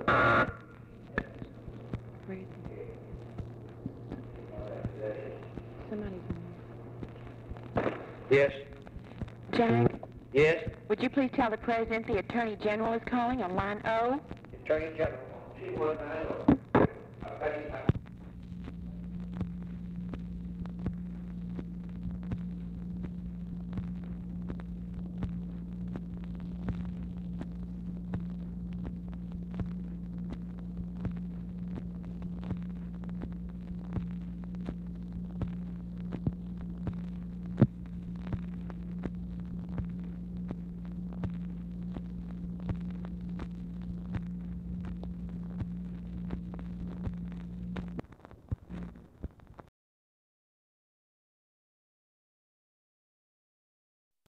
Somebody's Yes. Jack, Yes. would you please tell the President the Attorney General is calling on line O? Attorney General.